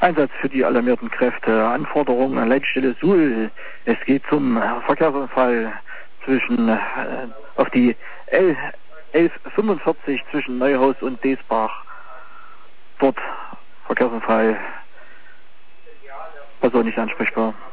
Einsatz für die alarmierten Kräfte. Anforderungen an Leitstelle Suhl. Es geht zum Verkehrsunfall zwischen auf die L1145 zwischen Neuhaus und Desbach. Dort Verkehrsunfall. Person nicht ansprechbar.